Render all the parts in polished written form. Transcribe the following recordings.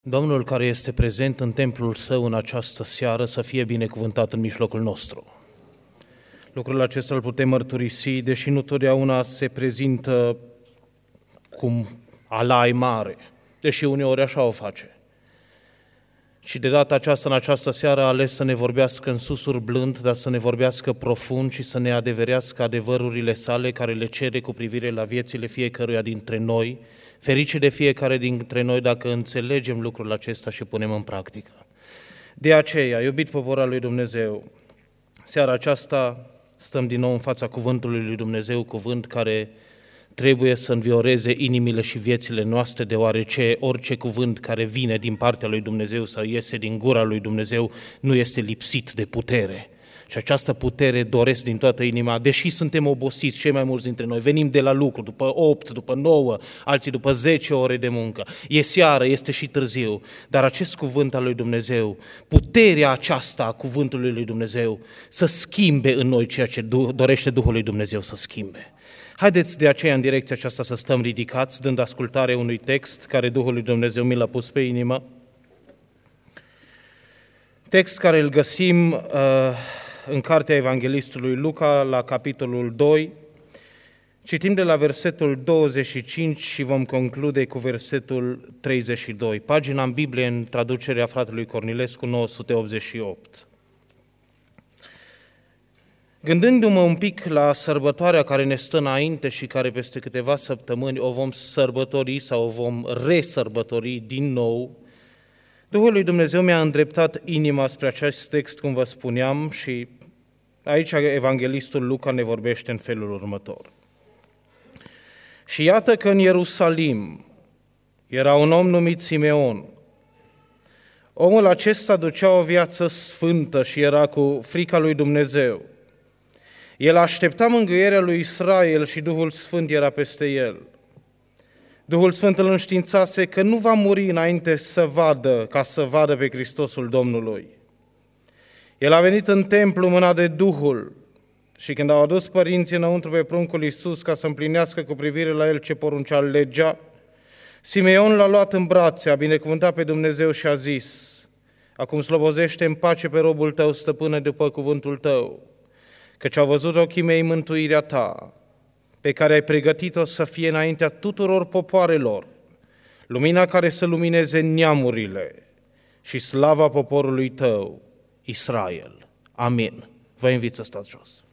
Domnul care este prezent în templul său în această seară să fie binecuvântat în mijlocul nostru. Lucrul acesta îl putem mărturisi, deși nu totdeauna se prezintă cum alai mare, deși uneori așa o face. Și de data aceasta, în această seară, a ales să ne vorbească în susuri blând, dar să ne vorbească profund și să ne adeverească adevărurile sale care le cere cu privire la viețile fiecăruia dintre noi, ferice de fiecare dintre noi dacă înțelegem lucrul acesta și punem în practică. De aceea, iubit popor al lui Dumnezeu, seara aceasta stăm din nou în fața cuvântului lui Dumnezeu, cuvânt care trebuie să învioreze inimile și viețile noastre, deoarece orice cuvânt care vine din partea lui Dumnezeu sau iese din gura lui Dumnezeu nu este lipsit de putere. Și această putere doresc din toată inima, deși suntem obosiți, cei mai mulți dintre noi, venim de la lucru, după 8, după 9, alții după 10 ore de muncă. E seară, este și târziu, dar acest cuvânt al lui Dumnezeu, puterea aceasta a cuvântului lui Dumnezeu, să schimbe în noi ceea ce dorește Duhul lui Dumnezeu să schimbe. Haideți de aceea în direcția aceasta să stăm ridicați, dând ascultare unui text care Duhul lui Dumnezeu mi l-a pus pe inimă. Text care îl găsim în cartea Evanghelistului Luca, la capitolul 2. Citim de la versetul 25 și vom conclude cu versetul 32. Pagina în Biblie, în traducerea fratelui Cornilescu, 988. Gândindu-mă un pic la sărbătoarea care ne stă înainte și care peste câteva săptămâni o vom sărbători sau o vom resărbători din nou, Duhul lui Dumnezeu mi-a îndreptat inima spre acest text, cum vă spuneam, și aici evanghelistul Luca ne vorbește în felul următor. Și iată că în Ierusalim era un om numit Simeon. Omul acesta ducea o viață sfântă și era cu frica lui Dumnezeu. El aștepta mângâierea lui Israel și Duhul Sfânt era peste el. Duhul Sfânt îl înștiințase că nu va muri înainte ca să vadă pe Hristosul Domnului. El a venit în templu mânat de Duhul și când au adus părinții înăuntru pe pruncul Iisus ca să împlinească cu privire la el ce poruncea legea, Simeon l-a luat în brațe, a binecuvântat pe Dumnezeu și a zis: acum slobozește în pace pe robul tău, stăpâne, după cuvântul tău, căci au văzut ochii mei mântuirea ta, pe care ai pregătit-o să fie înaintea tuturor popoarelor, lumina care să lumineze neamurile și slava poporului tău, Israel. Amin. Vă invit să stați jos.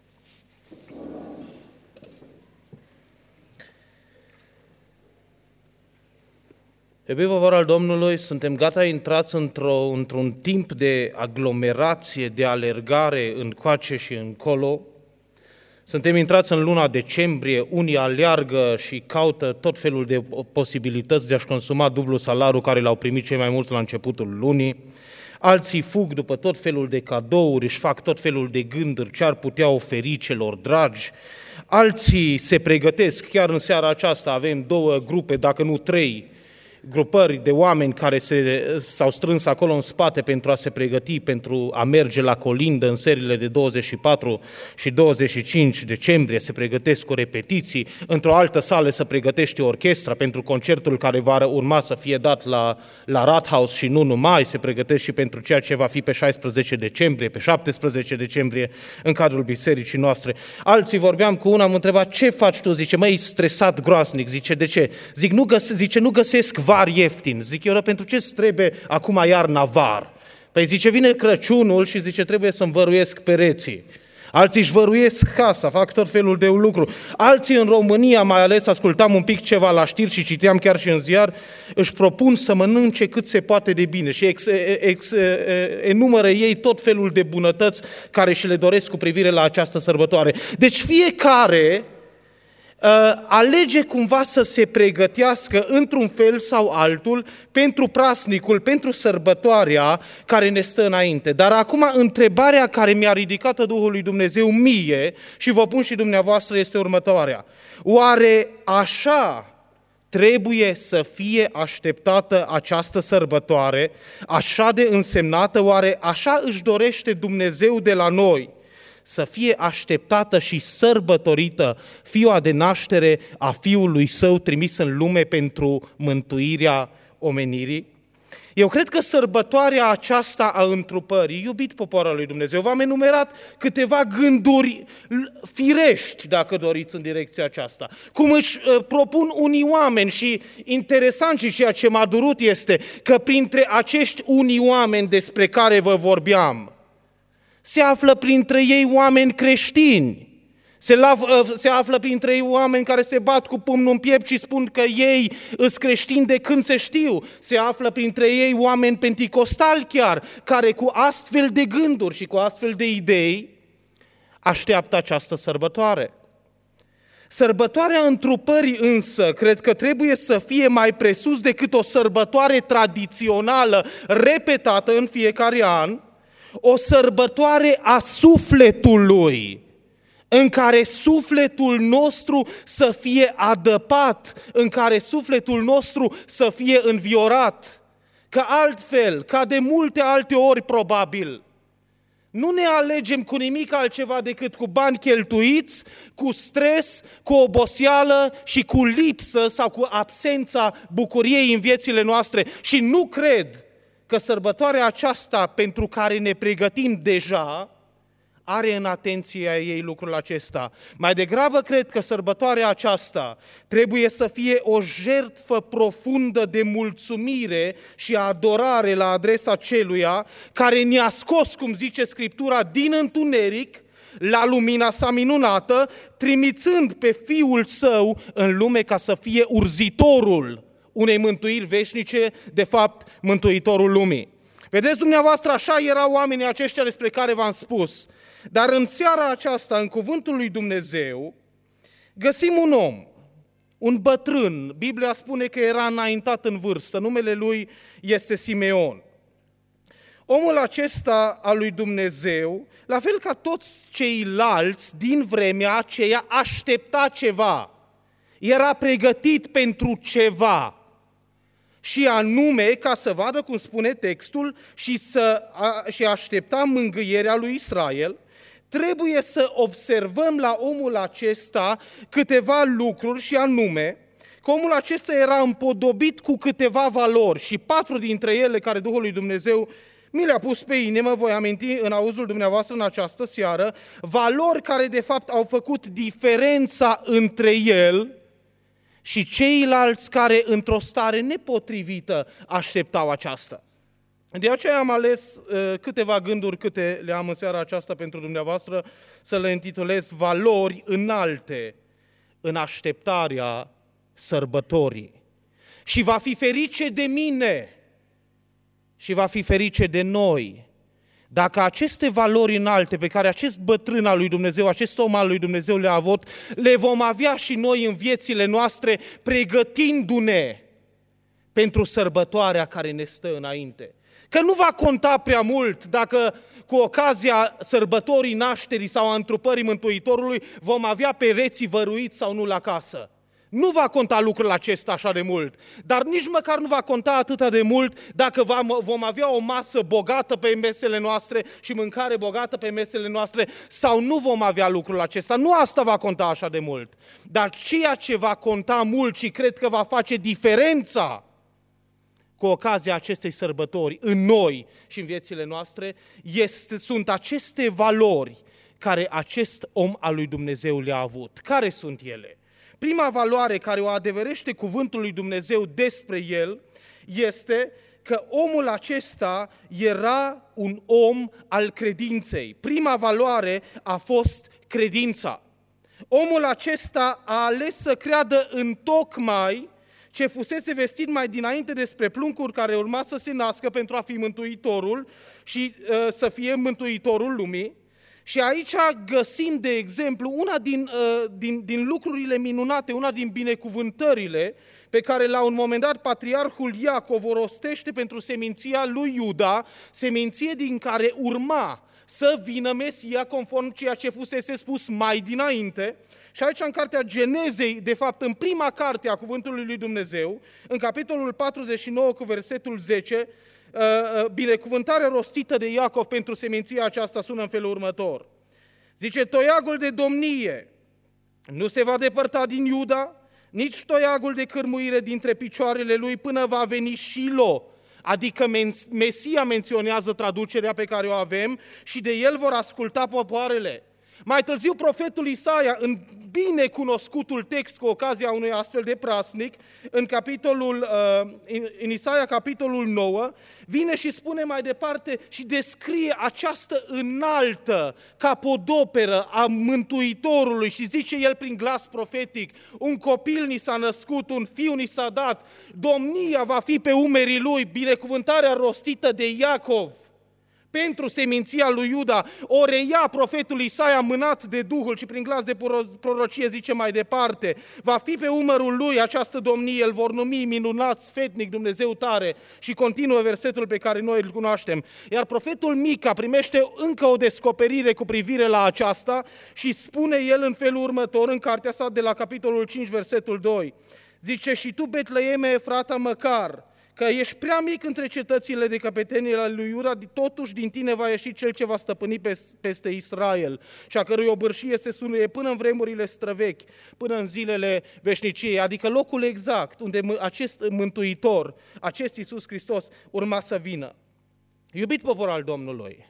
Iubit popor al Domnului, suntem gata intrați într-un timp de aglomerație, de alergare încoace și încolo. Suntem intrați în luna decembrie, unii aleargă și caută tot felul de posibilități de a-și consuma dublu salariul care l-au primit cei mai mulți la începutul lunii. Alții fug după tot felul de cadouri, își fac tot felul de gânduri ce ar putea oferi celor dragi. Alții se pregătesc, chiar în seara aceasta avem 2 grupe, dacă nu 3, grupări de oameni care s-au strâns acolo în spate pentru a se pregăti, pentru a merge la colindă în seriile de 24 și 25 decembrie, se pregătesc cu repetiții, într-o altă sală se pregătește orchestra pentru concertul care va urma să fie dat la Rathaus și nu numai, se pregătește și pentru ceea ce va fi pe 16 decembrie, pe 17 decembrie, în cadrul bisericii noastre. Alții vorbeam cu una, am întrebat: ce faci tu? Zice: măi, stresat groaznic. Zice: de ce? Zic, nu găsesc var ieftin. Zic eu: pentru ce îți trebuie acum iarna var? Păi zice, vine Crăciunul și zice, trebuie să-mi văruiesc pereții. Alții își văruiesc casa, fac tot felul de lucru. Alții în România, mai ales, ascultam un pic ceva la știri și citeam chiar și în ziar, își propun să mănânce cât se poate de bine și enumără ei tot felul de bunătăți care și le doresc cu privire la această sărbătoare. Deci fiecare alege cumva să se pregătească într-un fel sau altul pentru prasnicul, pentru sărbătoarea care ne stă înainte. Dar acum întrebarea care mi-a ridicat Duhul lui Dumnezeu mie și vă pun și dumneavoastră este următoarea: oare așa trebuie să fie așteptată această sărbătoare, așa de însemnată? Oare așa își dorește Dumnezeu de la noi să fie așteptată și sărbătorită fiua de naștere a Fiului Său trimis în lume pentru mântuirea omenirii? Eu cred că sărbătoarea aceasta a întrupării, iubit poporul lui Dumnezeu, v-am enumerat câteva gânduri firești, dacă doriți, în direcția aceasta. Cum își propun unii oameni și interesant și ceea ce m-a durut este că printre acești unii oameni despre care vă vorbeam, se află printre ei oameni creștini. Se află printre ei oameni care se bat cu pumnul în piept și spun că ei îs creștini de când se știu. Se află printre ei oameni penticostali chiar, care cu astfel de gânduri și cu astfel de idei așteaptă această sărbătoare. Sărbătoarea întrupării însă, cred că trebuie să fie mai presus decât o sărbătoare tradițională repetată în fiecare an, o sărbătoare a sufletului, în care sufletul nostru să fie adăpat, în care sufletul nostru să fie înviorat. Că altfel, ca de multe alte ori probabil, nu ne alegem cu nimic altceva decât cu bani cheltuiți, cu stres, cu oboseală și cu lipsă sau cu absența bucuriei în viețile noastre. Și nu cred că sărbătoarea aceasta pentru care ne pregătim deja are în atenția ei lucrul acesta. Mai degrabă cred că sărbătoarea aceasta trebuie să fie o jertfă profundă de mulțumire și adorare la adresa celuia care ne-a scos, cum zice Scriptura, din întuneric la lumina sa minunată, trimițând pe Fiul Său în lume ca să fie urzitorul unei mântuiri veșnice, de fapt mântuitorul lumii. Vedeți dumneavoastră, așa erau oamenii aceștia despre care v-am spus. Dar în seara aceasta, în cuvântul lui Dumnezeu, găsim un om, un bătrân. Biblia spune că era înaintat în vârstă, numele lui este Simeon. Omul acesta al lui Dumnezeu, la fel ca toți ceilalți din vremea aceea, aștepta ceva. Era pregătit pentru ceva. Și anume ca să vadă, cum spune textul, și aștepta mângâierea lui Israel. Trebuie să observăm la omul acesta câteva lucruri și anume că omul acesta era împodobit cu câteva valori și 4 dintre ele care Duhul lui Dumnezeu mi le-a pus pe inimă, voi aminti în auzul dumneavoastră în această seară, valori care de fapt au făcut diferența între el și ceilalți care într-o stare nepotrivită așteptau aceasta. De aceea am ales câteva gânduri câte le am în seara aceasta pentru dumneavoastră să le intitulez valori înalte în așteptarea sărbătorii. Și va fi ferice de mine și va fi ferice de noi dacă aceste valori înalte pe care acest bătrân al lui Dumnezeu, acest om al lui Dumnezeu le-a avut, le vom avea și noi în viețile noastre, pregătindu-ne pentru sărbătoarea care ne stă înainte. Că nu va conta prea mult dacă cu ocazia sărbătorii nașterii sau a întrupării Mântuitorului vom avea pereții văruiți sau nu la casă. Nu va conta lucrul acesta așa de mult, dar nici măcar nu va conta atât de mult dacă vom avea o masă bogată pe mesele noastre și mâncare bogată pe mesele noastre sau nu vom avea lucrul acesta. Nu asta va conta așa de mult, dar ceea ce va conta mult și cred că va face diferența cu ocazia acestei sărbători în noi și în viețile noastre sunt aceste valori care acest om al lui Dumnezeu le-a avut. Care sunt ele? Prima valoare care o adeverește cuvântul lui Dumnezeu despre el este că omul acesta era un om al credinței. Prima valoare a fost credința. Omul acesta a ales să creadă întocmai ce fusese vestit mai dinainte despre pruncul care urma să se nască pentru a fi mântuitorul și să fie mântuitorul lumii. Și aici găsim, de exemplu, una din lucrurile minunate, una din binecuvântările pe care la un moment dat patriarhul Iacov o rostește pentru seminția lui Iuda, seminție din care urma să vină Mesia conform ceea ce fusese spus mai dinainte. Și aici în cartea Genezei, de fapt în prima carte a cuvântului lui Dumnezeu, în capitolul 49 cu versetul 10, binecuvântarea rostită de Iacov pentru seminția aceasta sună în felul următor. Zice, toiagul de domnie nu se va depărta din Iuda, nici toiagul de cârmuire dintre picioarele lui până va veni Shilo. adică Mesia menționează traducerea pe care o avem și de el vor asculta popoarele. Mai târziu, profetul Isaia, în binecunoscutul text cu ocazia unui astfel de praznic, în Isaia capitolul 9, vine și spune mai departe și descrie această înaltă capodoperă a Mântuitorului și zice el prin glas profetic: un copil ni s-a născut, un fiu ni s-a dat, domnia va fi pe umerii lui, binecuvântarea rostită de Iacov pentru seminția lui Iuda. O reia profetul Isaia mânat de Duhul și prin glas de prorocie zice mai departe: va fi pe umărul lui această domnie, îl vor numi minunat, sfetnic, Dumnezeu tare. Și continuă versetul pe care noi îl cunoaștem. Iar profetul Mica primește încă o descoperire cu privire la aceasta și spune el în felul următor în cartea sa de la capitolul 5, versetul 2. Zice: și tu, Betleeme Efrata, măcar că ești prea mic între cetățile de căpetenie ale lui Iuda, totuși din tine va ieși cel ce va stăpâni peste Israel și a cărui obârșie se sunuie până în vremurile străvechi, până în zilele veșniciei, adică locul exact unde acest Mântuitor, acest Iisus Hristos urma să vină. Iubit popor al Domnului,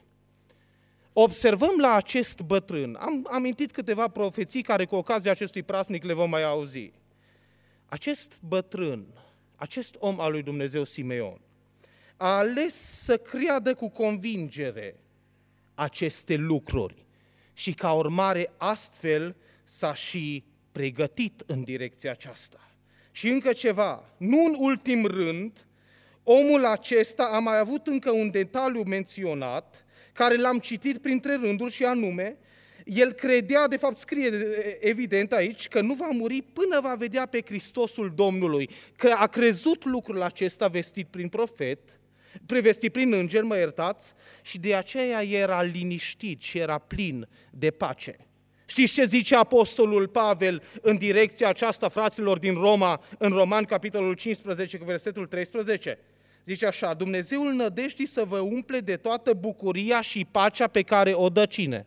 observăm la acest bătrân, am amintit câteva profeții care cu ocazia acestui praznic le vom mai auzi. Acest bătrân, acest om al lui Dumnezeu Simeon, a ales să creadă cu convingere aceste lucruri și ca urmare astfel s-a și pregătit în direcția aceasta. Și încă ceva, nu în ultim rând, omul acesta a mai avut încă un detaliu menționat, care l-am citit printre rânduri și anume, el credea, de fapt scrie evident aici, că nu va muri până va vedea pe Hristosul Domnului. Că a crezut lucrul acesta vestit prin profet, prevestit prin înger, mă iertați, și de aceea era liniștit și era plin de pace. Știți ce zice apostolul Pavel în direcția aceasta, fraților din Roma, în Romani, capitolul 15, cu versetul 13? Zice așa: Dumnezeul nădejdii să vă umple de toată bucuria și pacea pe care o dă cine?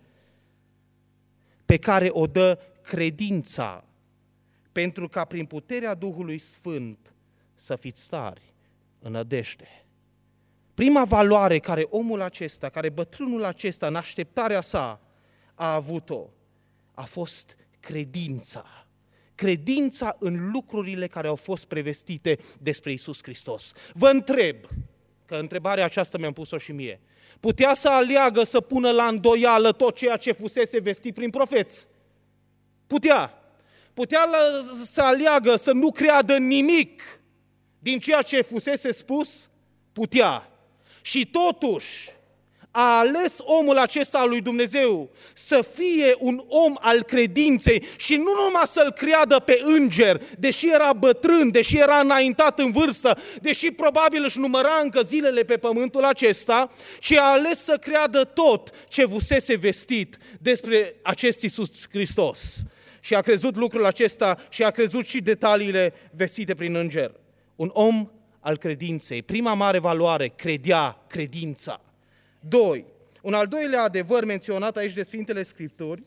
Pe care o dă credința, pentru ca prin puterea Duhului Sfânt să fiți tari în nădejde. Prima valoare care omul acesta, care bătrânul acesta, în așteptarea sa, a avut-o, a fost credința. Credința în lucrurile care au fost prevestite despre Iisus Hristos. Vă întreb, că întrebarea aceasta mi-am pus-o și mie, putea să aleagă să pună la îndoială tot ceea ce fusese vestit prin profeți? Putea să aleagă să nu creadă nimic din ceea ce fusese spus? Putea. Și totuși a ales omul acesta al lui Dumnezeu să fie un om al credinței și nu numai să-l creadă pe înger, deși era bătrân, deși era înaintat în vârstă, deși probabil își număra încă zilele pe pământul acesta, ci a ales să creadă tot ce fusese vestit despre acest Iisus Hristos. Și a crezut lucrul acesta și a crezut și detaliile vestite prin înger. Un om al credinței. Prima mare valoare, credea, credința. 2. Un al doilea adevăr menționat aici de Sfintele Scripturi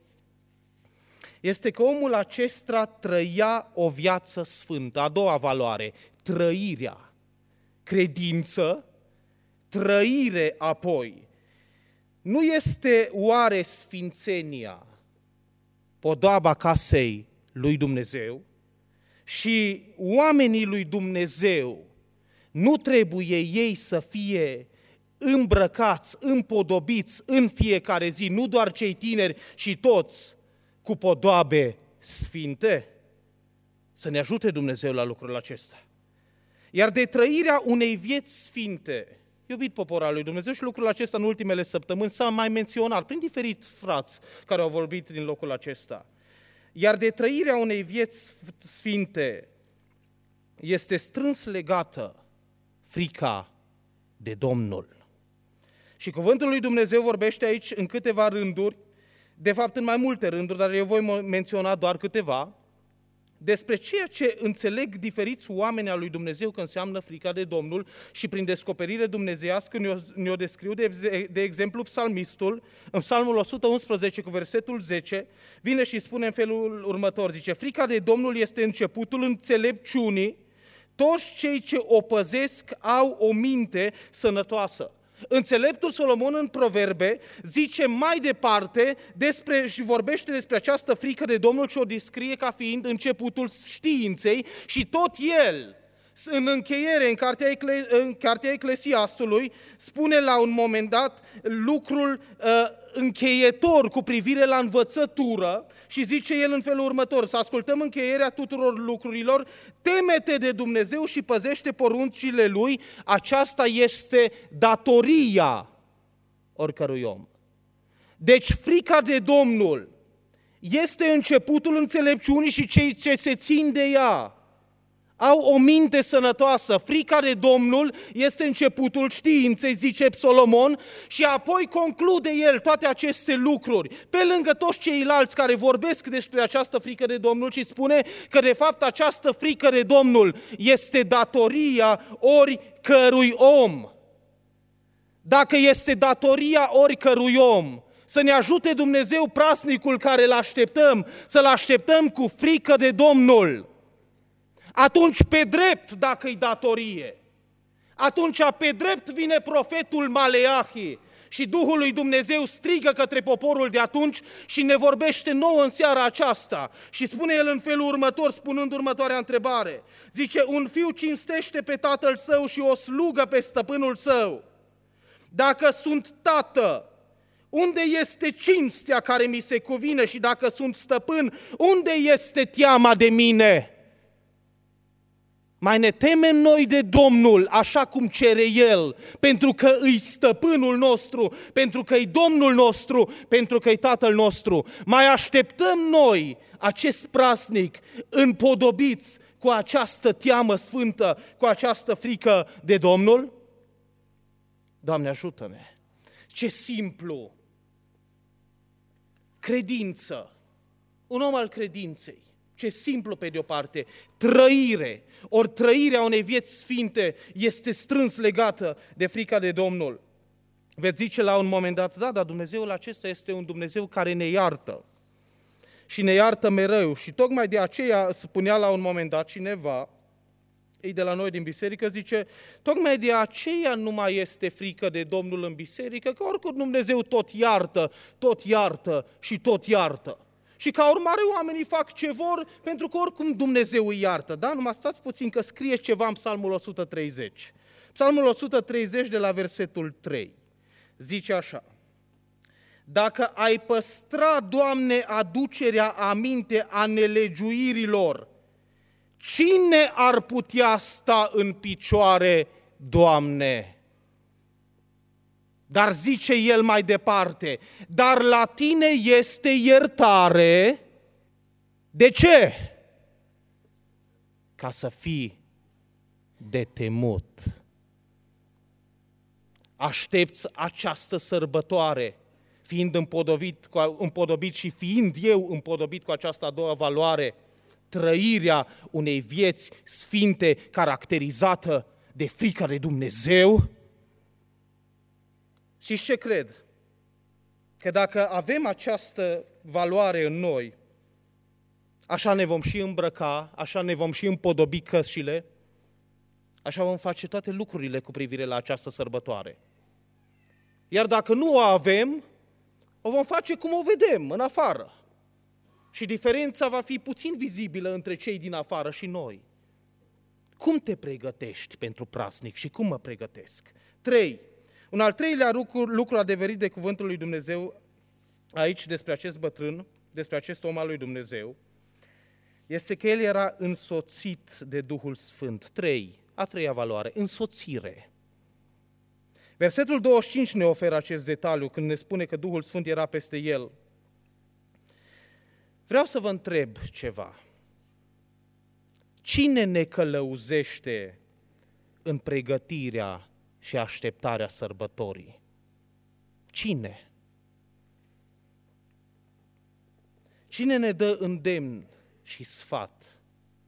este că omul acesta trăia o viață sfântă. A doua valoare, trăirea. Credință, trăire apoi. Nu este oare sfințenia podoaba casei lui Dumnezeu și oamenii lui Dumnezeu nu trebuie ei să fie îmbrăcați, împodobiți în fiecare zi, nu doar cei tineri și toți cu podoabe sfinte? Să ne ajute Dumnezeu la lucrul acesta. Iar de trăirea unei vieți sfinte, iubit popor al lui Dumnezeu, și lucrul acesta în ultimele săptămâni s-a mai menționat prin diferiți frați care au vorbit din locul acesta. Iar de trăirea unei vieți sfinte este strâns legată frica de Domnul. Și cuvântul lui Dumnezeu vorbește aici în câteva rânduri, de fapt în mai multe rânduri, dar eu voi menționa doar câteva, despre ceea ce înțeleg diferiți oameni al lui Dumnezeu că înseamnă frica de Domnul și prin descoperire dumnezeiască ne-o descriu, de exemplu, psalmistul, în Psalmul 111 cu versetul 10, vine și spune în felul următor, zice: frica de Domnul este începutul înțelepciunii, Toți cei ce o păzesc au o minte sănătoasă. Înțeleptul Solomon în Proverbe zice mai departe și vorbește despre această frică de Domnul și o descrie ca fiind începutul științei și tot el, în încheiere, în cartea Eclesiastului, spune la un moment dat lucrul încheietor cu privire la învățătură și zice el în felul următor: să ascultăm încheierea tuturor lucrurilor, teme-te de Dumnezeu și păzește poruncile Lui, aceasta este datoria oricărui om. Deci frica de Domnul este începutul înțelepciunii și cei ce se țin de ea au o minte sănătoasă. Frica de Domnul este începutul științei, zice Solomon, și apoi conclude el toate aceste lucruri, pe lângă toți ceilalți care vorbesc despre această frică de Domnul, și spune că de fapt această frică de Domnul este datoria oricărui om. Dacă este datoria oricărui om, să ne ajute Dumnezeu praznicul care îl așteptăm, să-l așteptăm cu frică de Domnul. Atunci pe drept, dacă-i datorie, atunci pe drept vine profetul Maleahi și Duhul lui Dumnezeu strigă către poporul de atunci și ne vorbește nouă în seara aceasta. Și spune el în felul următor, spunând următoarea întrebare. Zice: un fiu cinstește pe tatăl său și o slugă pe stăpânul său. Dacă sunt tată, unde este cinstea care mi se cuvine? Și dacă sunt stăpân, unde este teama de mine? Mai ne temem noi de Domnul așa cum cere El, pentru că îi stăpânul nostru, pentru că îi Domnul nostru, pentru că îi Tatăl nostru. Mai așteptăm noi acest praznic împodobiți cu această teamă sfântă, cu această frică de Domnul? Doamne, ajută-ne! Ce simplu! Credință! Un om al credinței. Ce simplu pe de o parte, trăire, ori trăirea unei vieți sfinte este strâns legată de frica de Domnul. Veți zice la un moment dat: da, dar Dumnezeul acesta este un Dumnezeu care ne iartă și ne iartă mereu. Și tocmai de aceea spunea la un moment dat cineva, ei de la noi din biserică, zice: tocmai de aceea nu mai este frică de Domnul în biserică, că oricum Dumnezeu tot iartă și tot iartă. Și ca urmare oamenii fac ce vor, pentru că oricum Dumnezeu îi iartă. Da? Numai stați puțin că scrie ceva în Psalmul 130. Psalmul 130 de la versetul 3. Zice așa: dacă ai păstra, Doamne, aducerea aminte a nelegiuirilor, cine ar putea sta în picioare, Doamne? Dar zice el mai departe: dar la tine este iertare. De ce? Ca să fii de temut. Aștepți această sărbătoare, fiind împodobit și fiind eu împodobit cu această a doua valoare, trăirea unei vieți sfinte caracterizată de frica de Dumnezeu? Și ce cred? Că dacă avem această valoare în noi, așa ne vom și îmbrăca, așa ne vom și împodobi cășile, așa vom face toate lucrurile cu privire la această sărbătoare. Iar dacă nu o avem, o vom face cum o vedem, în afară. Și diferența va fi puțin vizibilă între cei din afară și noi. Cum te pregătești pentru praznic și cum mă pregătesc? 3. Un al treilea lucru adeverit de cuvântul lui Dumnezeu aici despre acest bătrân, despre acest om al lui Dumnezeu, este că el era însoțit de Duhul Sfânt. 3. A treia valoare, însoțire. Versetul 25 ne oferă acest detaliu când ne spune că Duhul Sfânt era peste el. Vreau să vă întreb ceva. Cine ne călăuzește în pregătirea și așteptarea sărbătorii? Cine? Cine ne dă îndemn și sfat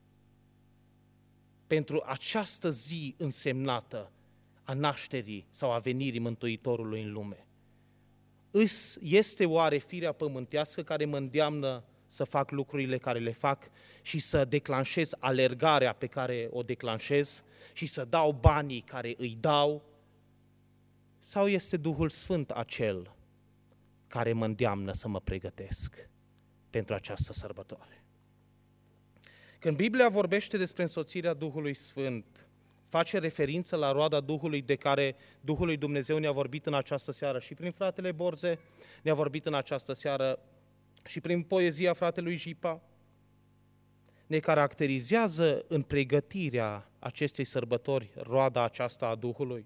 pentru această zi însemnată a nașterii sau a venirii Mântuitorului în lume? Este oare firea pământească care mă îndeamnă să fac lucrurile care le fac și să declanșez alergarea pe care o declanșez și să dau banii care îi dau? Sau este Duhul Sfânt acel care mă îndeamnă să mă pregătesc pentru această sărbătoare? Când Biblia vorbește despre însoțirea Duhului Sfânt, face referință la roada Duhului de care Duhul lui Dumnezeu ne-a vorbit în această seară și prin fratele Borze, ne-a vorbit în această seară și prin poezia fratelui Jipa. Ne caracterizează în pregătirea acestei sărbători roada aceasta a Duhului.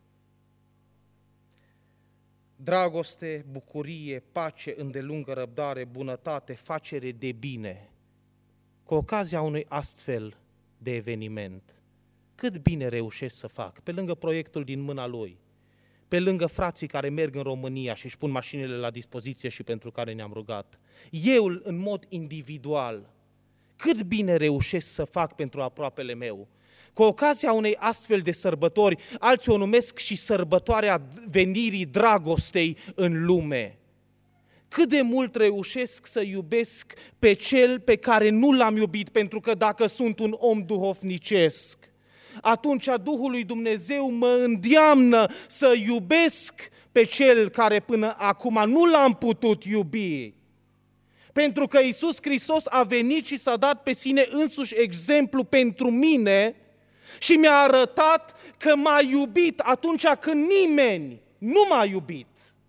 Dragoste, bucurie, pace, îndelungă răbdare, bunătate, facere de bine. Cu ocazia unui astfel de eveniment, cât bine reușesc să fac, pe lângă proiectul din mâna lui, pe lângă frații care merg în România și își pun mașinile la dispoziție și pentru care ne-am rugat, eu, în mod individual, cât bine reușesc să fac pentru aproapele meu. Cu ocazia unei astfel de sărbători, alții o numesc și sărbătoarea venirii dragostei în lume. Cât de mult reușesc să iubesc pe cel pe care nu l-am iubit, pentru că dacă sunt un om duhovnicesc, atunci Duhul lui Dumnezeu mă îndeamnă să iubesc pe cel care până acum nu l-am putut iubi. Pentru că Iisus Hristos a venit și s-a dat pe sine însuși exemplu pentru mine și mi-a arătat că m-a iubit atunci când nimeni nu m-a iubit.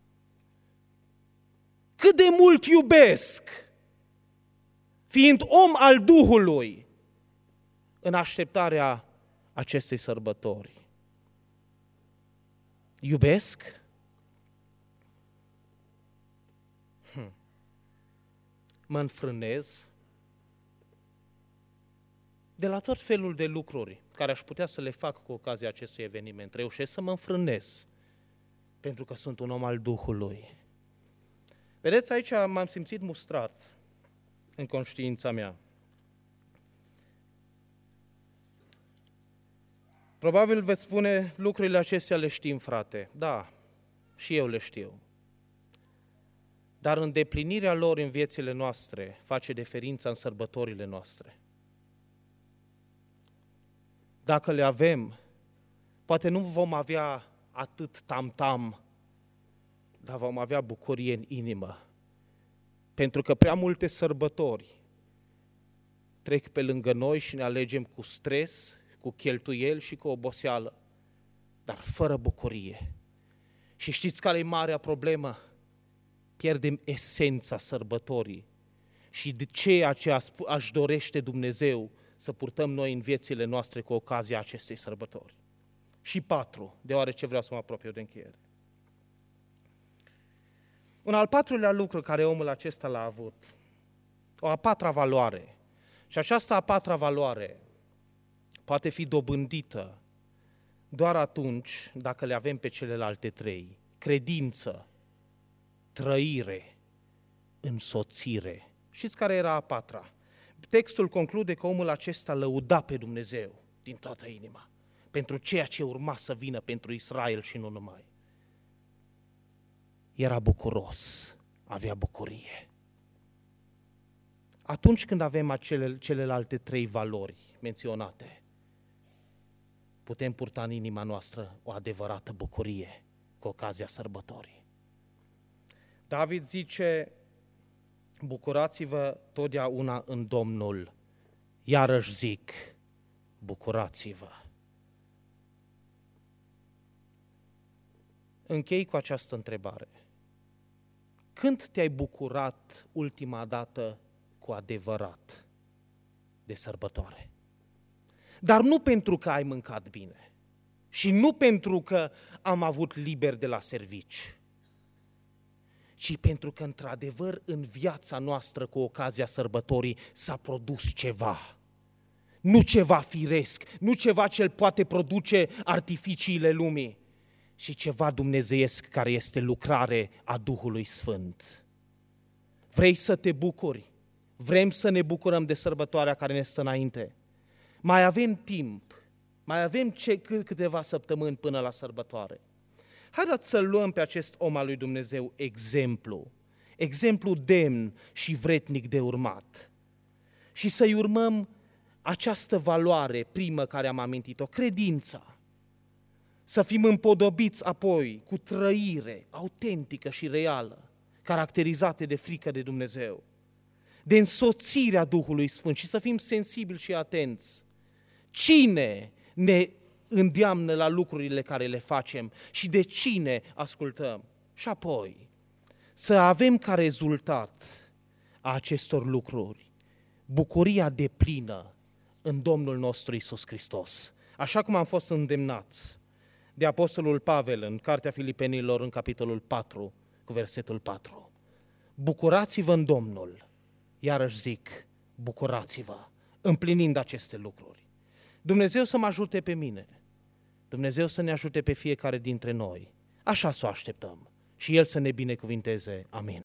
Cât de mult iubesc, fiind om al Duhului, în așteptarea acestei sărbători. Iubesc? Mă înfrânez de la tot felul de lucruri care aș putea să le fac cu ocazia acestui eveniment. Reușesc să mă înfrânez pentru că sunt un om al Duhului. Vedeți, aici m-am simțit mustrat în conștiința mea. Probabil veți spune, lucrurile acestea le știm, frate. Da, și eu le știu. Dar îndeplinirea lor în viețile noastre face diferența în sărbătorile noastre. Dacă le avem, poate nu vom avea atât tam-tam, dar vom avea bucurie în inimă. Pentru că prea multe sărbători trec pe lângă noi și ne alegem cu stres, cu cheltuieli și cu oboseală, dar fără bucurie. Și știți care e marea problemă? Pierdem esența sărbătorii și de ceea ce aș dorește Dumnezeu să purtăm noi în viețile noastre cu ocazia acestei sărbători. Și 4, deoarece vreau să mă apropiu de încheiere. Un al patrulea lucru care omul acesta l-a avut, o a patra valoare, și această a patra valoare poate fi dobândită doar atunci dacă le avem pe celelalte 3, credință, trăire, însoțire. Știți care era a patra? Textul conclude că omul acesta lăuda pe Dumnezeu din toată inima pentru ceea ce urma să vină pentru Israel și nu numai. Era bucuros, avea bucurie. Atunci când avem celelalte 3 valori menționate, putem purta în inima noastră o adevărată bucurie cu ocazia sărbătorii. David zice, bucurați-vă totdeauna în Domnul, iarăși zic, bucurați-vă. Închei cu această întrebare. Când te-ai bucurat ultima dată cu adevărat de sărbătoare? Dar nu pentru că ai mâncat bine și nu pentru că am avut liber de la servici, ci pentru că, într-adevăr, în viața noastră, cu ocazia sărbătorii, s-a produs ceva. Nu ceva firesc, nu ceva ce poate produce artificiile lumii, și ceva dumnezeiesc care este lucrare a Duhului Sfânt. Vrei să te bucuri? Vrem să ne bucurăm de sărbătoarea care ne stă înainte. Mai avem timp, mai avem câteva săptămâni până la sărbătoare. Haideți să luăm pe acest om al lui Dumnezeu exemplu. exemplu demn și vretnic de urmat. Și să-i urmăm această valoare primă care am amintit-o, credința. Să fim împodobiți apoi cu trăire autentică și reală, caracterizate de frică de Dumnezeu, de însoțirea Duhului Sfânt și să fim sensibili și atenți. Cine ne îndeamnă la lucrurile care le facem și de cine ascultăm? Și apoi să avem ca rezultat a acestor lucruri bucuria deplină în Domnul nostru Iisus Hristos. Așa cum am fost îndemnați de Apostolul Pavel în Cartea Filipenilor, în capitolul 4, cu versetul 4. Bucurați-vă în Domnul, iarăși zic, bucurați-vă, împlinind aceste lucruri. Dumnezeu să mă ajute pe mine, Dumnezeu să ne ajute pe fiecare dintre noi, așa să o așteptăm și El să ne binecuvinteze. Amin.